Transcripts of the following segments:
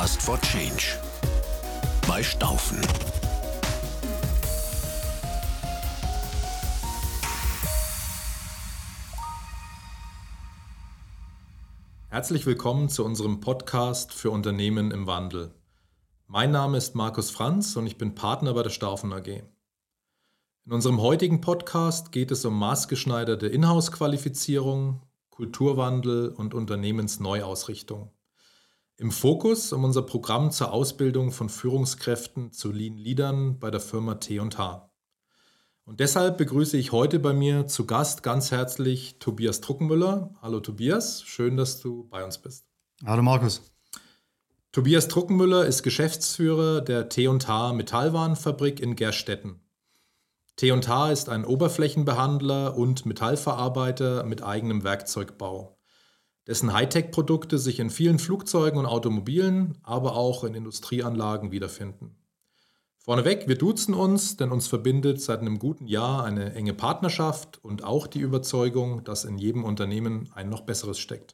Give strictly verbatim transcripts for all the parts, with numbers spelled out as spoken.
Podcast for Change bei Staufen. Herzlich willkommen zu unserem Podcast für Unternehmen im Wandel. Mein Name ist Markus Franz und ich bin Partner bei der Staufen A G. In unserem heutigen Podcast geht es um maßgeschneiderte Inhouse-Qualifizierung, Kulturwandel und Unternehmensneuausrichtung. Im Fokus um unser Programm zur Ausbildung von Führungskräften zu Lean Leadern bei der Firma T und H. Und deshalb begrüße ich heute bei mir zu Gast ganz herzlich Tobias Druckenmüller. Hallo Tobias, schön, dass du bei uns bist. Hallo Markus. Tobias Druckenmüller ist Geschäftsführer der T und H Metallwarenfabrik in Gerstetten. T und H ist ein Oberflächenbehandler und Metallverarbeiter mit eigenem Werkzeugbau, dessen Hightech-Produkte sich in vielen Flugzeugen und Automobilen, aber auch in Industrieanlagen wiederfinden. Vorneweg, wir duzen uns, denn uns verbindet seit einem guten Jahr eine enge Partnerschaft und auch die Überzeugung, dass in jedem Unternehmen ein noch besseres steckt.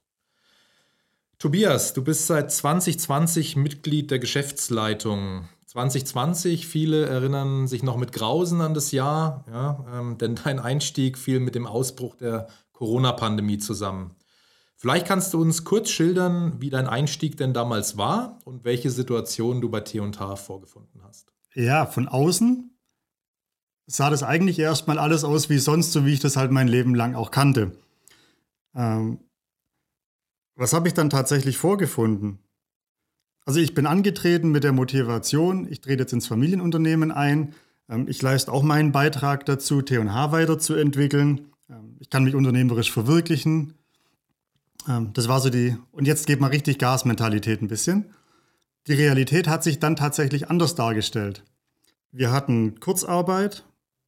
Tobias, du bist seit zwanzig zwanzig Mitglied der Geschäftsleitung. zwanzig zwanzig, viele erinnern sich noch mit Grausen an das Jahr, ja, ähm, denn dein Einstieg fiel mit dem Ausbruch der Corona-Pandemie zusammen. Vielleicht kannst du uns kurz schildern, wie dein Einstieg denn damals war und welche Situation du bei T und H vorgefunden hast. Ja, von außen sah das eigentlich erstmal alles aus wie sonst, so wie ich das halt mein Leben lang auch kannte. Ähm, was habe ich dann tatsächlich vorgefunden? Also ich bin angetreten mit der Motivation, ich trete jetzt ins Familienunternehmen ein. Ähm, ich leiste auch meinen Beitrag dazu, T und H weiterzuentwickeln. Ähm, ich kann mich unternehmerisch verwirklichen. Ähm, das war so die, und jetzt geht mal richtig Gas-Mentalität ein bisschen. Die Realität hat sich dann tatsächlich anders dargestellt. Wir hatten Kurzarbeit,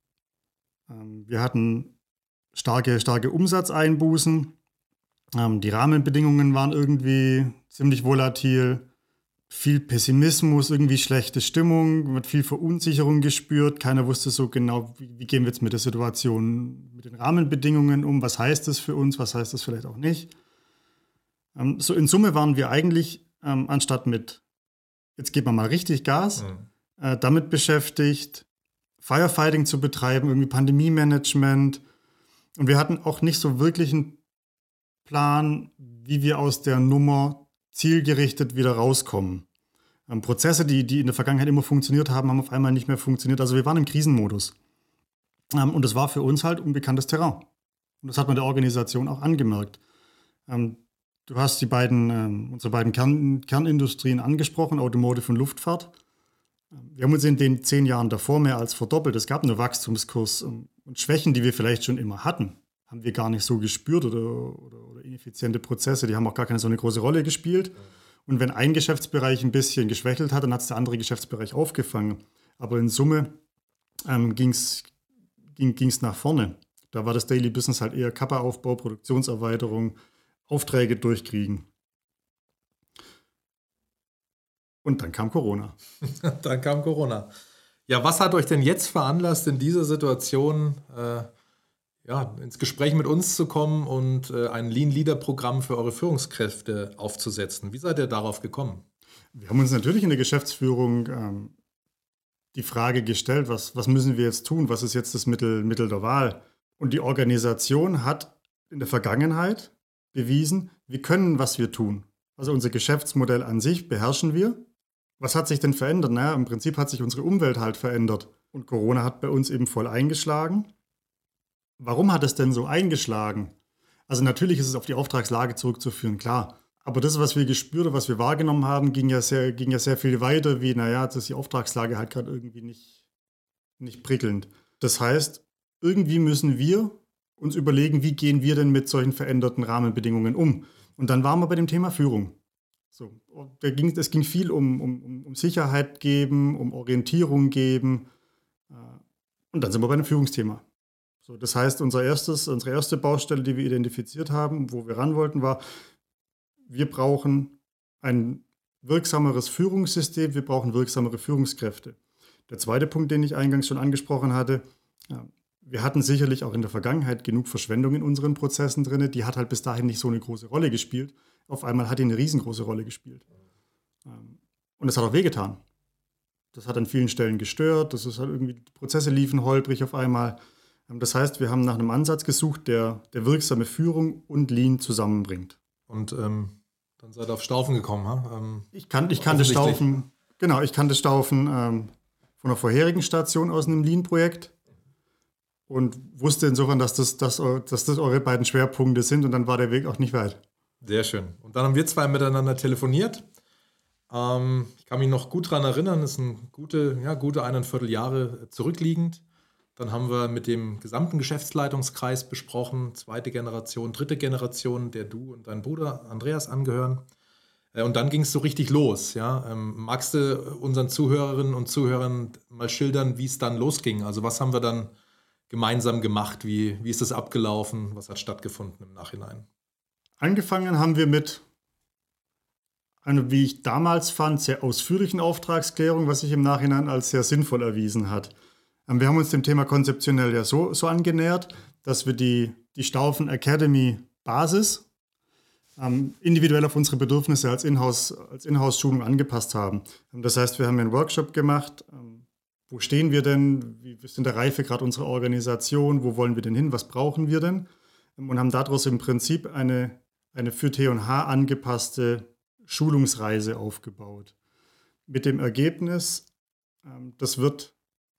ähm, wir hatten starke, starke Umsatzeinbußen, ähm, die Rahmenbedingungen waren irgendwie ziemlich volatil, viel Pessimismus, irgendwie schlechte Stimmung, man hat viel Verunsicherung gespürt, keiner wusste so genau, wie, wie gehen wir jetzt mit der Situation, mit den Rahmenbedingungen um, was heißt das für uns, was heißt das vielleicht auch nicht. Ähm, so in Summe waren wir eigentlich, ähm, anstatt mit jetzt gibt man mal richtig Gas, mhm. äh, damit beschäftigt, Firefighting zu betreiben, irgendwie Pandemie-Management. Und wir hatten auch nicht so wirklich einen Plan, wie wir aus der Nummer zielgerichtet wieder rauskommen. Ähm, Prozesse, die, die in der Vergangenheit immer funktioniert haben, haben auf einmal nicht mehr funktioniert. Also wir waren im Krisenmodus. Ähm, und das war für uns halt unbekanntes Terrain. Und das hat man der Organisation auch angemerkt. Ähm, Du hast die beiden, äh, unsere beiden Kern, Kernindustrien angesprochen, Automotive und Luftfahrt. Wir haben uns in den zehn Jahren davor mehr als verdoppelt. Es gab einen Wachstumskurs und Schwächen, die wir vielleicht schon immer hatten, haben wir gar nicht so gespürt oder, oder, oder ineffiziente Prozesse, die haben auch gar keine so eine große Rolle gespielt. Und wenn ein Geschäftsbereich ein bisschen geschwächelt hat, dann hat es der andere Geschäftsbereich aufgefangen. Aber in Summe ähm, ging's, ging es nach vorne. Da war das Daily Business halt eher Kappa-Aufbau, Produktionserweiterung, Aufträge durchkriegen. Und dann kam Corona. Dann kam Corona. Ja, was hat euch denn jetzt veranlasst, in dieser Situation äh, ja, ins Gespräch mit uns zu kommen und äh, ein Lean-Leader-Programm für eure Führungskräfte aufzusetzen? Wie seid ihr darauf gekommen? Wir haben uns natürlich in der Geschäftsführung ähm, die Frage gestellt, was, was müssen wir jetzt tun? Was ist jetzt das Mittel, Mittel der Wahl? Und die Organisation hat in der Vergangenheit bewiesen, wir können, was wir tun. Also unser Geschäftsmodell an sich beherrschen wir. Was hat sich denn verändert? Naja, im Prinzip hat sich unsere Umwelt halt verändert. Und Corona hat bei uns eben voll eingeschlagen. Warum hat es denn so eingeschlagen? Also natürlich ist es auf die Auftragslage zurückzuführen, klar. Aber das, was wir gespürt oder was wir wahrgenommen haben, ging ja sehr, ging ja sehr viel weiter, wie, naja, das ist die Auftragslage halt gerade irgendwie nicht, nicht prickelnd. Das heißt, irgendwie müssen wir uns überlegen, wie gehen wir denn mit solchen veränderten Rahmenbedingungen um. Und dann waren wir bei dem Thema Führung. So, da ging, es ging viel um, um, um Sicherheit geben, um Orientierung geben. Und dann sind wir bei einem Führungsthema. So, das heißt, unser erstes, unsere erste Baustelle, die wir identifiziert haben, wo wir ran wollten, war, wir brauchen ein wirksameres Führungssystem, wir brauchen wirksamere Führungskräfte. Der zweite Punkt, den ich eingangs schon angesprochen hatte, wir hatten sicherlich auch in der Vergangenheit genug Verschwendung in unseren Prozessen drin. Die hat halt bis dahin nicht so eine große Rolle gespielt. Auf einmal hat die eine riesengroße Rolle gespielt. Und das hat auch wehgetan. Das hat an vielen Stellen gestört, das ist halt irgendwie, die Prozesse liefen holprig auf einmal. Das heißt, wir haben nach einem Ansatz gesucht, der, der wirksame Führung und Lean zusammenbringt. Und ähm, dann seid ihr auf Staufen gekommen, ha? Ähm, ich, kann, ich kannte Staufen, genau, ich kannte Staufen ähm, von einer vorherigen Station aus einem Lean-Projekt und wusste insofern, dass das, dass, dass das eure beiden Schwerpunkte sind und dann war der Weg auch nicht weit. Sehr schön. Und dann haben wir zwei miteinander telefoniert. Ähm, ich kann mich noch gut daran erinnern, das ist ein gute, ja, gute eineinviertel Jahre zurückliegend. Dann haben wir mit dem gesamten Geschäftsleitungskreis besprochen, zweite Generation, dritte Generation, der du und dein Bruder Andreas angehören. Und dann ging es so richtig los. Ja? Ähm, magst du unseren Zuhörerinnen und Zuhörern mal schildern, wie es dann losging? Also was haben wir dann gemeinsam gemacht? Wie, wie ist das abgelaufen? Was hat stattgefunden im Nachhinein? Angefangen haben wir mit einer, wie ich damals fand, sehr ausführlichen Auftragsklärung, was sich im Nachhinein als sehr sinnvoll erwiesen hat. Wir haben uns dem Thema konzeptionell ja so, so angenähert, dass wir die, die Staufen Academy Basis ähm, individuell auf unsere Bedürfnisse als Inhouse, als Inhouse-Schulung angepasst haben. Das heißt, wir haben einen Workshop gemacht. Ähm, wo stehen wir denn? Wie ist in der Reifegrad unserer Organisation? Wo wollen wir denn hin? Was brauchen wir denn? Und haben daraus im Prinzip eine, eine für T und H angepasste Schulungsreise aufgebaut. Mit dem Ergebnis, ähm, das wird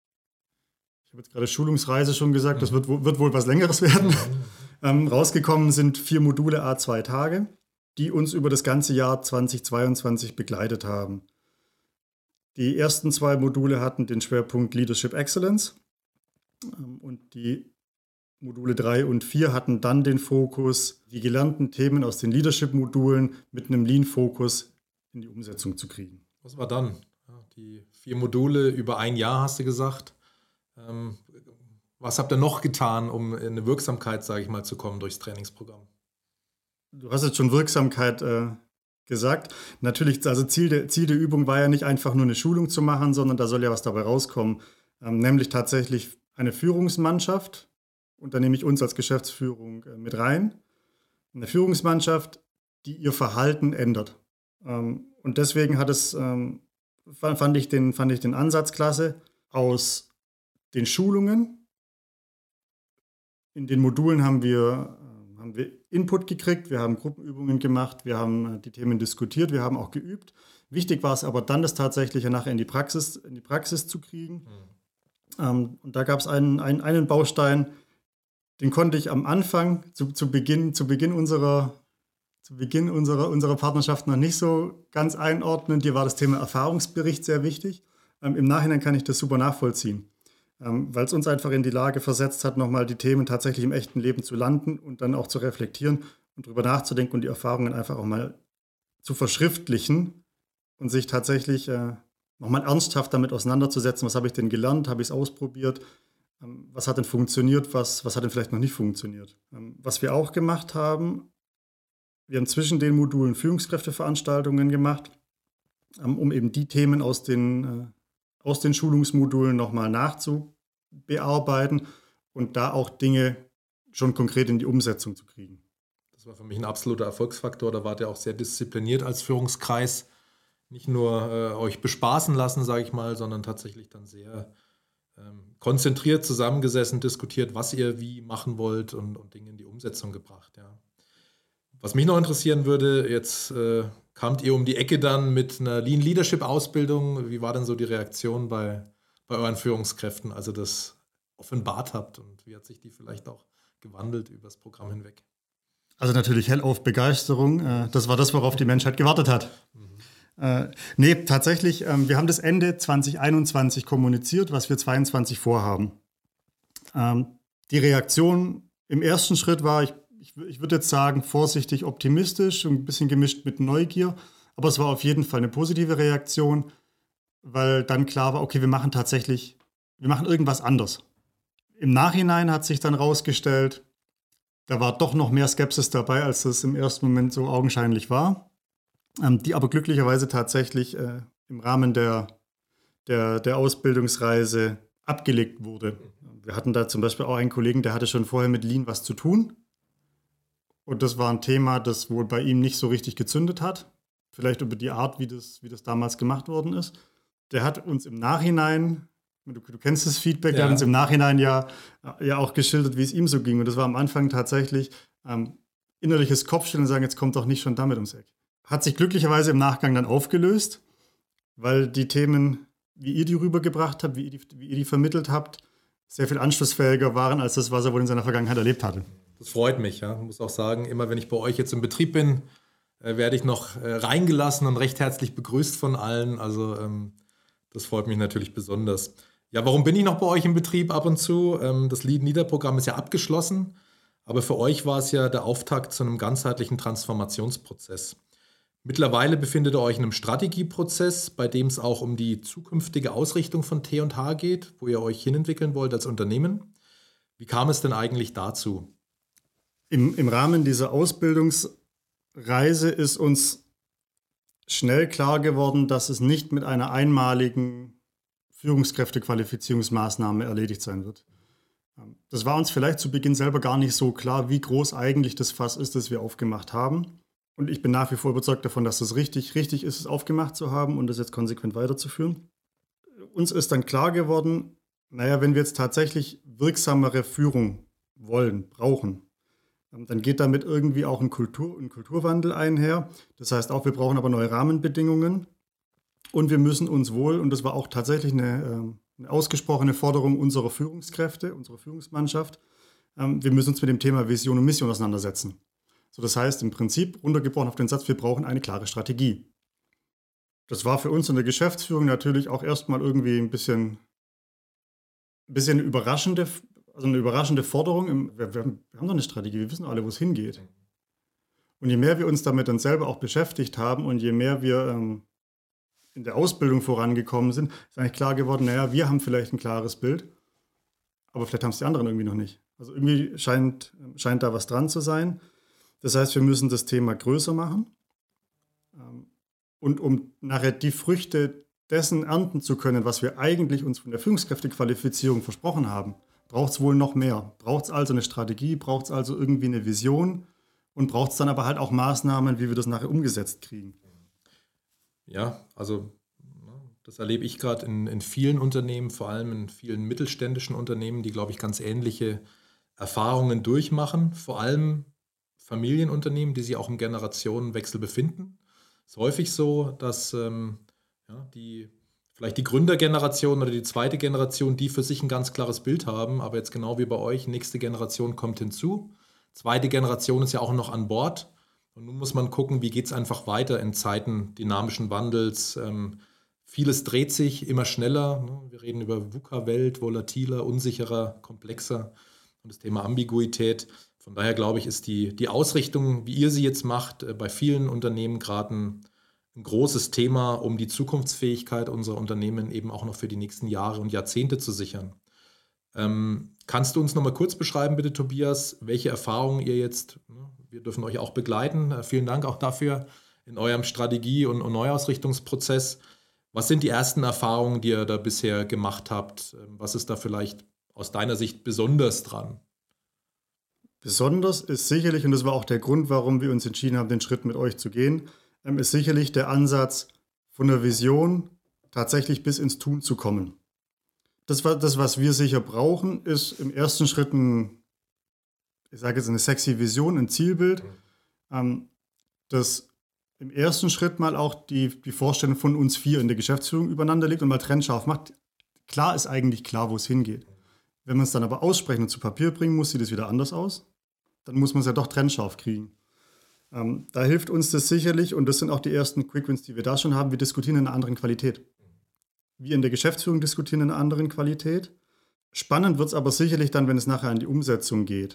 Ich habe jetzt gerade Schulungsreise schon gesagt, das wird, wird wohl was Längeres werden. ähm, rausgekommen sind vier Module à zwei Tage, die uns über das ganze Jahr zweitausendzweiundzwanzig begleitet haben. Die ersten zwei Module hatten den Schwerpunkt Leadership Excellence ähm, und die Module drei und vier hatten dann den Fokus, die gelernten Themen aus den Leadership-Modulen mit einem Lean-Fokus in die Umsetzung zu kriegen. Was war dann? Ja, die vier Module über ein Jahr, hast du gesagt. Was habt ihr noch getan, um in eine Wirksamkeit, sage ich mal, zu kommen durchs Trainingsprogramm? Du hast jetzt schon Wirksamkeit äh, gesagt. Natürlich, also Ziel der, Ziel der Übung war ja nicht einfach nur eine Schulung zu machen, sondern da soll ja was dabei rauskommen. Ähm, nämlich tatsächlich eine Führungsmannschaft, und da nehme ich uns als Geschäftsführung äh, mit rein. Eine Führungsmannschaft, die ihr Verhalten ändert. Ähm, und deswegen hat es, ähm, fand ich den, fand ich den Ansatz klasse, aus den Schulungen. In den Modulen haben wir, äh, haben wir Input gekriegt, wir haben Gruppenübungen gemacht, wir haben äh, die Themen diskutiert, wir haben auch geübt. Wichtig war es aber dann, das Tatsächliche nachher in die Praxis, in die Praxis zu kriegen. Mhm. Ähm, und da gab es einen, einen, einen Baustein, den konnte ich am Anfang, zu, zu Beginn, zu Beginn unserer zu Beginn unserer, unserer Partnerschaft noch nicht so ganz einordnen. Dir war das Thema Erfahrungsbericht sehr wichtig. Ähm, Im Nachhinein kann ich das super nachvollziehen. Weil es uns einfach in die Lage versetzt hat, nochmal die Themen tatsächlich im echten Leben zu landen und dann auch zu reflektieren und darüber nachzudenken und die Erfahrungen einfach auch mal zu verschriftlichen und sich tatsächlich äh, nochmal ernsthaft damit auseinanderzusetzen, was habe ich denn gelernt, habe ich es ausprobiert, ähm, was hat denn funktioniert, was, was hat denn vielleicht noch nicht funktioniert. Ähm, was wir auch gemacht haben, wir haben zwischen den Modulen Führungskräfteveranstaltungen gemacht, ähm, um eben die Themen aus den äh, aus den Schulungsmodulen nochmal nachzubearbeiten und da auch Dinge schon konkret in die Umsetzung zu kriegen. Das war für mich ein absoluter Erfolgsfaktor. Da wart ihr auch sehr diszipliniert als Führungskreis. Nicht nur äh, euch bespaßen lassen, sage ich mal, sondern tatsächlich dann sehr ähm, konzentriert zusammengesessen, diskutiert, was ihr wie machen wollt und, und Dinge in die Umsetzung gebracht. Ja. Was mich noch interessieren würde, jetzt äh, kamt ihr um die Ecke dann mit einer Lean Leadership Ausbildung. Wie war denn so die Reaktion bei, bei euren Führungskräften, als ihr das offenbart habt? Und wie hat sich die vielleicht auch gewandelt über das Programm hinweg? Also natürlich hellauf Begeisterung. Das war das, worauf die Menschheit gewartet hat. Mhm. Äh, nee, tatsächlich, äh, wir haben das Ende zwanzig einundzwanzig kommuniziert, was wir zweiundzwanzig vorhaben. Ähm, die Reaktion im ersten Schritt war, ich Ich, ich würde jetzt sagen, vorsichtig optimistisch, ein bisschen gemischt mit Neugier. Aber es war auf jeden Fall eine positive Reaktion, weil dann klar war, okay, wir machen tatsächlich, wir machen irgendwas anders. Im Nachhinein hat sich dann rausgestellt, da war doch noch mehr Skepsis dabei, als das im ersten Moment so augenscheinlich war, ähm, die aber glücklicherweise tatsächlich äh, im Rahmen der, der, der Ausbildungsreise abgelegt wurde. Wir hatten da zum Beispiel auch einen Kollegen, der hatte schon vorher mit Lean was zu tun. Und das war ein Thema, das wohl bei ihm nicht so richtig gezündet hat. vielleicht über die Art, wie das, wie das damals gemacht worden ist. Der hat uns im Nachhinein, du, du kennst das Feedback, ja. Der hat uns im Nachhinein ja, ja auch geschildert, wie es ihm so ging. Und das war am Anfang tatsächlich ähm, innerliches Kopfschütteln und sagen, jetzt kommt doch nicht schon damit ums Eck. Hat sich glücklicherweise im Nachgang dann aufgelöst, weil die Themen, wie ihr die rübergebracht habt, wie ihr die, wie ihr die vermittelt habt, sehr viel anschlussfähiger waren, als das, was er wohl in seiner Vergangenheit erlebt hatte. Das freut mich, ja. Ich muss auch sagen, immer wenn ich bei euch jetzt im Betrieb bin, äh, werde ich noch äh, reingelassen und recht herzlich begrüßt von allen. Also ähm, das freut mich natürlich besonders. Ja, warum bin ich noch bei euch im Betrieb ab und zu? Ähm, das Lead-Leader-Programm ist ja abgeschlossen, aber für euch war es ja der Auftakt zu einem ganzheitlichen Transformationsprozess. Mittlerweile befindet ihr euch in einem Strategieprozess, bei dem es auch um die zukünftige Ausrichtung von T und H geht, wo ihr euch hinentwickeln wollt als Unternehmen. Wie kam es denn eigentlich dazu? Im, im Rahmen dieser Ausbildungsreise ist uns schnell klar geworden, dass es nicht mit einer einmaligen Führungskräftequalifizierungsmaßnahme erledigt sein wird. Das war uns vielleicht zu Beginn selber gar nicht so klar, wie groß eigentlich das Fass ist, das wir aufgemacht haben. Und ich bin nach wie vor überzeugt davon, dass es richtig, richtig ist, es aufgemacht zu haben und das jetzt konsequent weiterzuführen. Uns ist dann klar geworden, naja, wenn wir jetzt tatsächlich wirksamere Führung wollen, brauchen, dann geht damit irgendwie auch ein, Kultur, ein Kulturwandel einher. Das heißt auch, wir brauchen aber neue Rahmenbedingungen und wir müssen uns wohl, und das war auch tatsächlich eine, eine ausgesprochene Forderung unserer Führungskräfte, unserer Führungsmannschaft, wir müssen uns mit dem Thema Vision und Mission auseinandersetzen. So, das heißt im Prinzip, runtergebrochen auf den Satz, wir brauchen eine klare Strategie. Das war für uns in der Geschäftsführung natürlich auch erstmal irgendwie ein bisschen, ein bisschen überraschende, also eine überraschende Forderung. Wir, wir, wir haben doch eine Strategie, wir wissen alle, wo es hingeht. Und je mehr wir uns damit dann selber auch beschäftigt haben und je mehr wir ähm, in der Ausbildung vorangekommen sind, ist eigentlich klar geworden, naja, wir haben vielleicht ein klares Bild, aber vielleicht haben es die anderen irgendwie noch nicht. Also irgendwie scheint, scheint da was dran zu sein. Das heißt, wir müssen das Thema größer machen. Und um nachher die Früchte dessen ernten zu können, was wir eigentlich uns von der Führungskräftequalifizierung versprochen haben, braucht es wohl noch mehr. Braucht es also eine Strategie, braucht es also irgendwie eine Vision und braucht es dann aber halt auch Maßnahmen, wie wir das nachher umgesetzt kriegen. Ja, also das erlebe ich gerade in, in vielen Unternehmen, vor allem in vielen mittelständischen Unternehmen, die, glaube ich, ganz ähnliche Erfahrungen durchmachen, vor allem Familienunternehmen, die sich auch im Generationenwechsel befinden. Es ist häufig so, dass ähm, ja, die, vielleicht die Gründergeneration oder die zweite Generation, die für sich ein ganz klares Bild haben, aber jetzt genau wie bei euch, nächste Generation kommt hinzu. Zweite Generation ist ja auch noch an Bord. Und nun muss man gucken, wie geht es einfach weiter in Zeiten dynamischen Wandels. Ähm, vieles dreht sich immer schneller. Ne? Wir reden über VUCA-Welt, volatiler, unsicherer, komplexer und das Thema Ambiguität. Von daher glaube ich, ist die, die Ausrichtung, wie ihr sie jetzt macht, bei vielen Unternehmen gerade ein, ein großes Thema, um die Zukunftsfähigkeit unserer Unternehmen eben auch noch für die nächsten Jahre und Jahrzehnte zu sichern. Ähm, kannst du uns noch mal kurz beschreiben, bitte, Tobias, welche Erfahrungen ihr jetzt, ne, wir dürfen euch auch begleiten, äh, vielen Dank auch dafür, in eurem Strategie- und, und Neuausrichtungsprozess. Was sind die ersten Erfahrungen, die ihr da bisher gemacht habt? Was ist da vielleicht aus deiner Sicht besonders dran? Besonders ist sicherlich, und das war auch der Grund, warum wir uns entschieden haben, den Schritt mit euch zu gehen, ist sicherlich der Ansatz, von der Vision tatsächlich bis ins Tun zu kommen. Das, das was wir sicher brauchen, ist im ersten Schritt ein, ich sage jetzt eine sexy Vision, ein Zielbild, das im ersten Schritt mal auch die, die Vorstellung von uns vier in der Geschäftsführung übereinander legt und mal trennscharf macht. Klar ist eigentlich klar, wo es hingeht. Wenn man es dann aber aussprechen und zu Papier bringen muss, sieht es wieder anders aus. Dann muss man es ja doch trennscharf kriegen. Ähm, da hilft uns das sicherlich, und das sind auch die ersten Quick-Wins, die wir da schon haben. Wir diskutieren in einer anderen Qualität. Wir in der Geschäftsführung diskutieren in einer anderen Qualität. Spannend wird es aber sicherlich dann, wenn es nachher an die Umsetzung geht.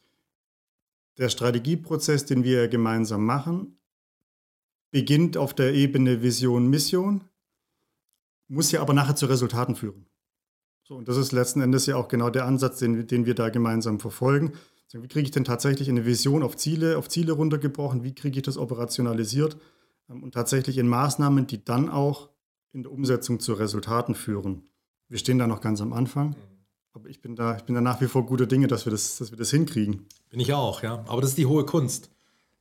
Der Strategieprozess, den wir gemeinsam machen, beginnt auf der Ebene Vision, Mission, muss ja aber nachher zu Resultaten führen. So, und das ist letzten Endes ja auch genau der Ansatz, den, den wir da gemeinsam verfolgen. Also, wie kriege ich denn tatsächlich eine Vision auf Ziele, auf Ziele runtergebrochen? Wie kriege ich das operationalisiert? Und tatsächlich in Maßnahmen, die dann auch in der Umsetzung zu Resultaten führen. Wir stehen da noch ganz am Anfang, aber ich bin da, ich bin da nach wie vor guter Dinge, dass wir das, dass wir das hinkriegen. Bin ich auch, ja. Aber das ist die hohe Kunst.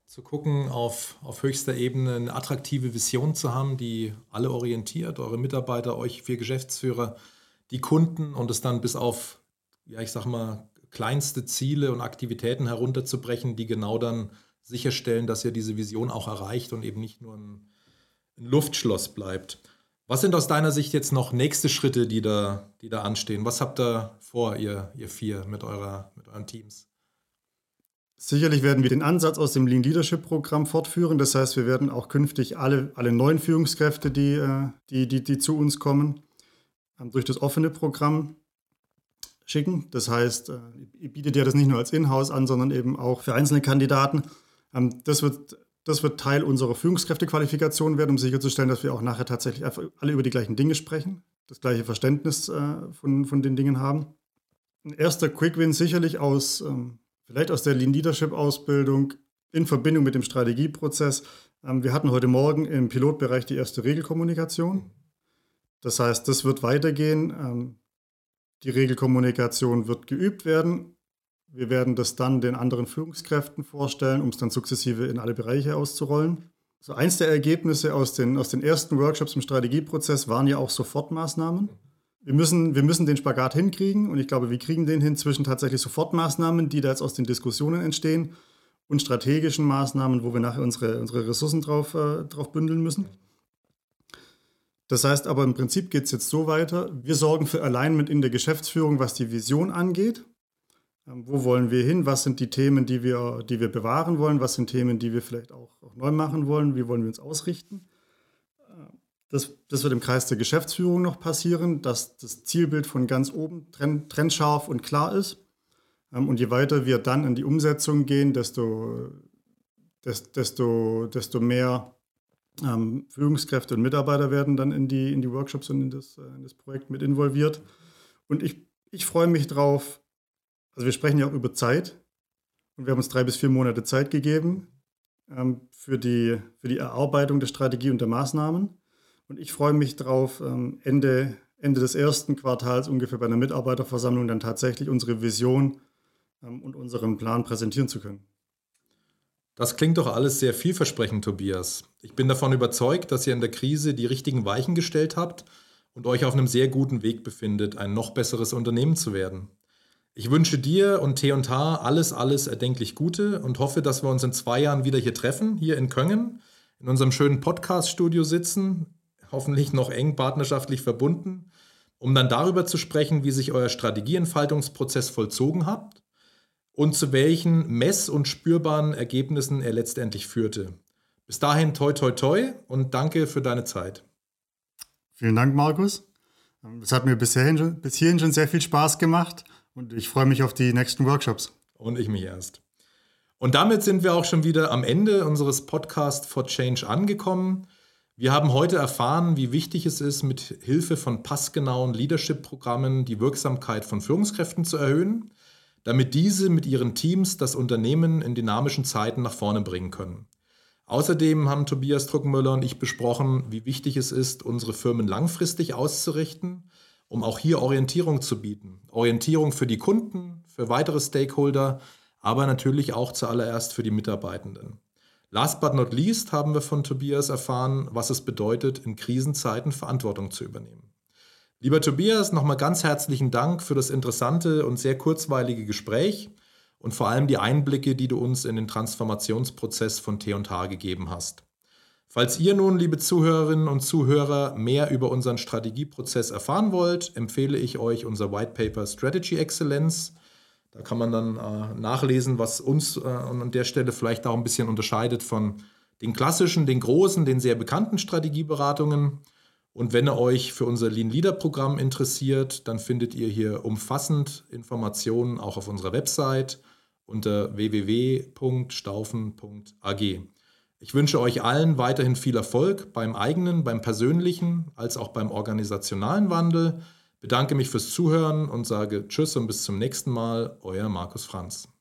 zu gucken, auf, auf höchster Ebene eine attraktive Vision zu haben, die alle orientiert, eure Mitarbeiter, euch vier Geschäftsführer, die Kunden und es dann bis auf, ja ich sag mal, kleinste Ziele und Aktivitäten herunterzubrechen, die genau dann sicherstellen, dass ihr diese Vision auch erreicht und eben nicht nur ein, ein Luftschloss bleibt. Was sind aus deiner Sicht jetzt noch nächste Schritte, die da, die da anstehen? Was habt ihr vor, ihr, ihr vier, mit, eurer, mit euren Teams? Sicherlich werden wir den Ansatz aus dem Lean Leadership Programm fortführen. Das heißt, wir werden auch künftig alle, alle neuen Führungskräfte, die, die, die, die zu uns kommen, durch das offene Programm schicken. Das heißt, ihr bietet ja das nicht nur als Inhouse an, sondern eben auch für einzelne Kandidaten. Das wird, das wird Teil unserer Führungskräftequalifikation werden, um sicherzustellen, dass wir auch nachher tatsächlich alle über die gleichen Dinge sprechen, das gleiche Verständnis von, von den Dingen haben. Ein erster Quick-Win sicherlich aus... Vielleicht aus der Lean Leadership Ausbildung in Verbindung mit dem Strategieprozess. Wir hatten heute Morgen im Pilotbereich die erste Regelkommunikation. Das heißt, das wird weitergehen. Die Regelkommunikation wird geübt werden. Wir werden das dann den anderen Führungskräften vorstellen, um es dann sukzessive in alle Bereiche auszurollen. So eins der Ergebnisse aus den, aus den ersten Workshops im Strategieprozess waren ja auch Sofortmaßnahmen. Wir müssen, wir müssen den Spagat hinkriegen und ich glaube, wir kriegen den hin zwischen tatsächlich Sofortmaßnahmen, die da jetzt aus den Diskussionen entstehen, und strategischen Maßnahmen, wo wir nachher unsere, unsere Ressourcen drauf, äh, drauf bündeln müssen. Das heißt aber, im Prinzip geht es jetzt so weiter, wir sorgen für Alignment in der Geschäftsführung, was die Vision angeht. Ähm, wo wollen wir hin? Was sind die Themen, die wir, die wir bewahren wollen? Was sind Themen, die wir vielleicht auch, auch neu machen wollen? Wie wollen wir uns ausrichten? Das, das wird im Kreis der Geschäftsführung noch passieren, dass das Zielbild von ganz oben trenn, trennscharf und klar ist. Und je weiter wir dann in die Umsetzung gehen, desto, desto, desto mehr ähm, Führungskräfte und Mitarbeiter werden dann in die, in die Workshops und in das, in das Projekt mit involviert. Und ich, ich freue mich drauf, also wir sprechen ja auch über Zeit und wir haben uns drei bis vier Monate Zeit gegeben ähm, für, die, für die Erarbeitung der Strategie und der Maßnahmen. Und ich freue mich drauf, Ende, Ende des ersten Quartals ungefähr bei einer Mitarbeiterversammlung dann tatsächlich unsere Vision und unseren Plan präsentieren zu können. Das klingt doch alles sehr vielversprechend, Tobias. Ich bin davon überzeugt, dass ihr in der Krise die richtigen Weichen gestellt habt und euch auf einem sehr guten Weg befindet, ein noch besseres Unternehmen zu werden. Ich wünsche dir und T und H alles, alles erdenklich Gute und hoffe, dass wir uns in zwei Jahren wieder hier treffen, hier in Köngen, in unserem schönen Podcast-Studio sitzen, hoffentlich noch eng partnerschaftlich verbunden, um dann darüber zu sprechen, wie sich euer Strategieentfaltungsprozess vollzogen hat und zu welchen mess- und spürbaren Ergebnissen er letztendlich führte. Bis dahin toi toi toi und danke für deine Zeit. Vielen Dank, Markus. Es hat mir bisher, bis hierhin schon sehr viel Spaß gemacht und ich freue mich auf die nächsten Workshops. Und ich mich erst. Und damit sind wir auch schon wieder am Ende unseres Podcast for Change angekommen. Wir haben heute erfahren, wie wichtig es ist, mit Hilfe von passgenauen Leadership-Programmen die Wirksamkeit von Führungskräften zu erhöhen, damit diese mit ihren Teams das Unternehmen in dynamischen Zeiten nach vorne bringen können. Außerdem haben Tobias Druckenmüller und ich besprochen, wie wichtig es ist, unsere Firmen langfristig auszurichten, um auch hier Orientierung zu bieten. Orientierung für die Kunden, für weitere Stakeholder, aber natürlich auch zuallererst für die Mitarbeitenden. Last but not least haben wir von Tobias erfahren, was es bedeutet, in Krisenzeiten Verantwortung zu übernehmen. Lieber Tobias, nochmal ganz herzlichen Dank für das interessante und sehr kurzweilige Gespräch und vor allem die Einblicke, die du uns in den Transformationsprozess von T und H gegeben hast. Falls ihr nun, liebe Zuhörerinnen und Zuhörer, mehr über unseren Strategieprozess erfahren wollt, empfehle ich euch unser White Paper Strategy Excellence. Da kann man dann äh, nachlesen, was uns äh, an der Stelle vielleicht auch ein bisschen unterscheidet von den klassischen, den großen, den sehr bekannten Strategieberatungen. Und wenn ihr euch für unser Lean Leader Programm interessiert, dann findet ihr hier umfassend Informationen auch auf unserer Website unter w w w punkt staufen punkt a g. Ich wünsche euch allen weiterhin viel Erfolg beim eigenen, beim persönlichen, als auch beim organisationalen Wandel. Bedanke mich fürs Zuhören und sage Tschüss und bis zum nächsten Mal, euer Markus Franz.